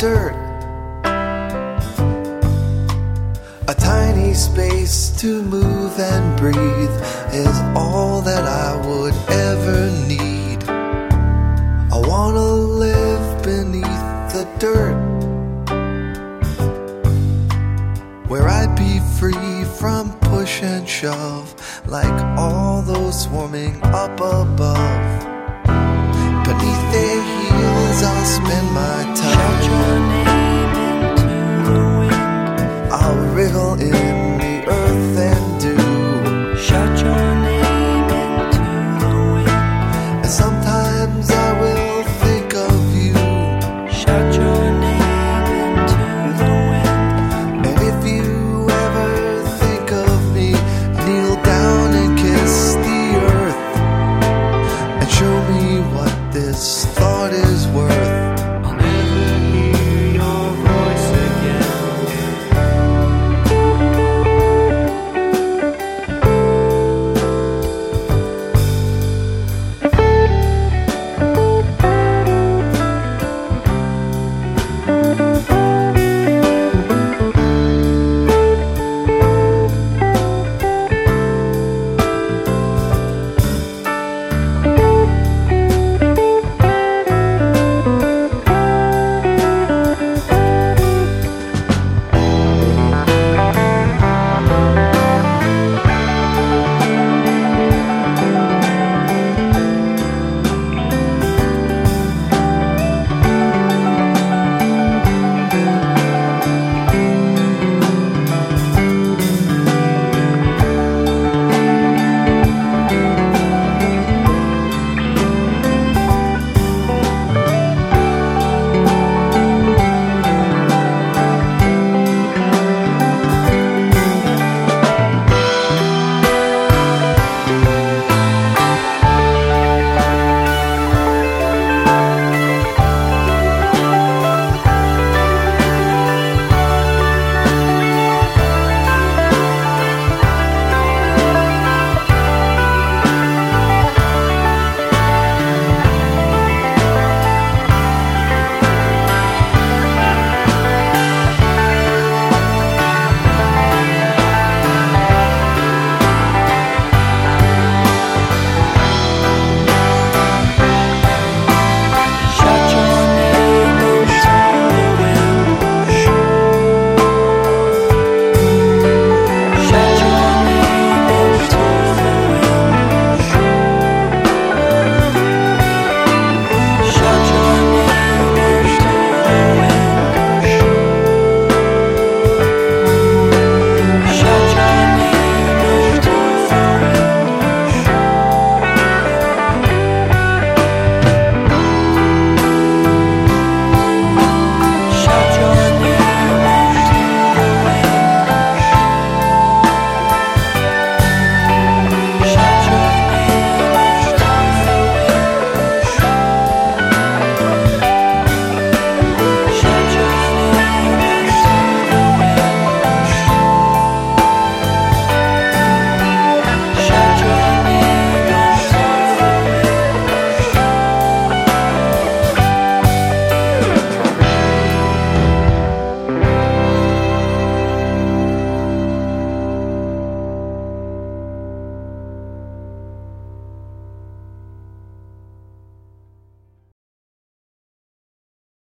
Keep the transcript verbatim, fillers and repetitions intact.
dirt. A tiny space to move and breathe is all that I would ever need. I wanna live beneath the dirt, where I'd be free from push and shove, like all those swarming up above. Beneath their heels I'll spend my time. Shout your name into the wind. I'll wriggle in